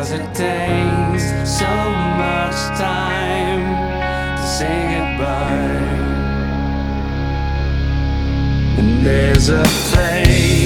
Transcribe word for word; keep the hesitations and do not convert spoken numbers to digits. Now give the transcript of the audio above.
'cause it takes so much time to say goodbye. And there's a place